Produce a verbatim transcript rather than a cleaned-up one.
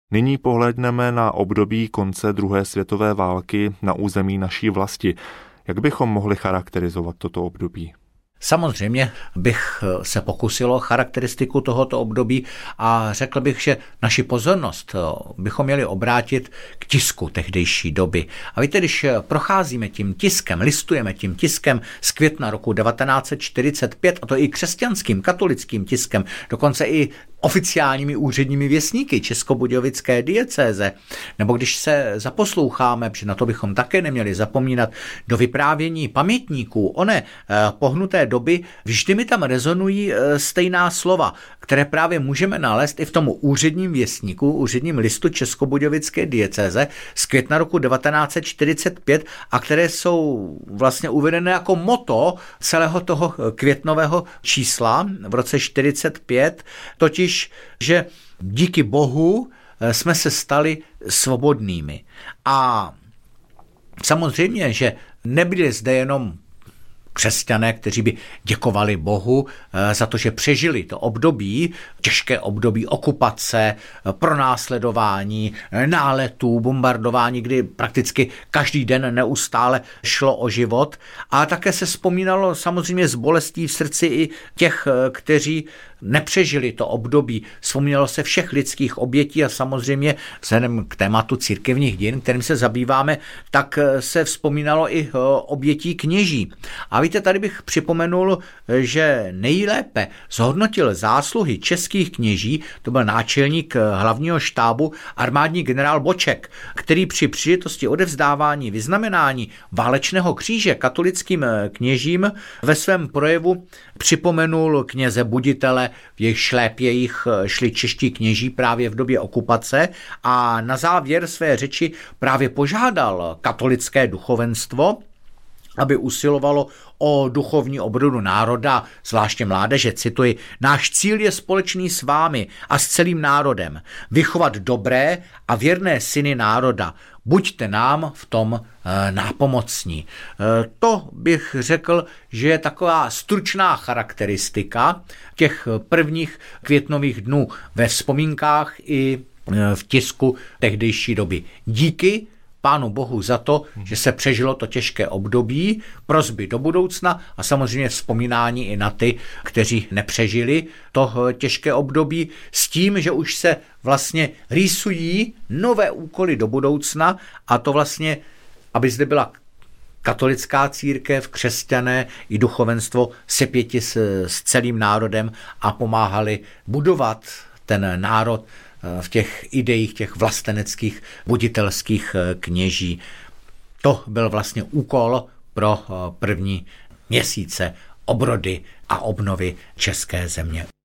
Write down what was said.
Nyní pohlédneme na období konce druhé světové války na území naší vlasti. Jak bychom mohli charakterizovat toto období? Samozřejmě bych se pokusil o charakteristiku tohoto období a řekl bych, že naši pozornost bychom měli obrátit k tisku tehdejší doby. A víte, když procházíme tím tiskem, listujeme tím tiskem z května roku devatenáct set čtyřicet pět, a to i křesťanským, katolickým tiskem, dokonce i oficiálními úředními věstníky Českobudějovické diecéze, nebo když se zaposloucháme, protože na to bychom také neměli zapomínat, do vyprávění pamětníků oné pohnuté doby, vždy mi tam rezonují stejná slova, které právě můžeme nalézt i v tom úředním věstníku, úředním listu Českobudějovické diecéze z května roku devatenáct set čtyřicet pět a které jsou vlastně uvedené jako motto celého toho květnového čísla v roce čtyřicet pět, totiž že díky Bohu jsme se stali svobodnými. A samozřejmě, že nebyli zde jenom křesťané, kteří by děkovali Bohu za to, že přežili to období, těžké období okupace, pronásledování, náletů, bombardování, kdy prakticky každý den neustále šlo o život. A také se vzpomínalo samozřejmě s bolestí v srdci i těch, kteří nepřežili to období. Vzpomínalo se všech lidských obětí a samozřejmě vzhledem k tématu církevních dějin, kterým se zabýváme, tak se vzpomínalo i obětí kněží. A víte, tady bych připomenul, že nejlépe zhodnotil zásluhy českých kněží, to byl náčelník hlavního štábu armádní generál Boček, který při příležitosti odevzdávání vyznamenání válečného kříže katolickým kněžím ve svém projevu připomenul kněze Buditele, v jejich šlépějích šli čeští kněží právě v době okupace a na závěr své řeči právě požádal katolické duchovenstvo, aby usilovalo o duchovní obrodu národa, zvláště mládeže, cituji, náš cíl je společný s vámi a s celým národem, vychovat dobré a věrné syny národa, buďte nám v tom e, nápomocní. E, to bych řekl, že je taková stručná charakteristika těch prvních květnových dnů ve vzpomínkách i e, v tisku tehdejší doby. Díky Pánu Bohu za to, že se přežilo to těžké období, prosby do budoucna a samozřejmě vzpomínání i na ty, kteří nepřežili to těžké období, s tím, že už se vlastně rýsují nové úkoly do budoucna a to vlastně, aby zde byla katolická církev, křesťané i duchovenstvo sepěti s, s celým národem a pomáhali budovat ten národ v těch ideích těch vlasteneckých buditelských kněží. To byl vlastně úkol pro první měsíce obrody a obnovy české země.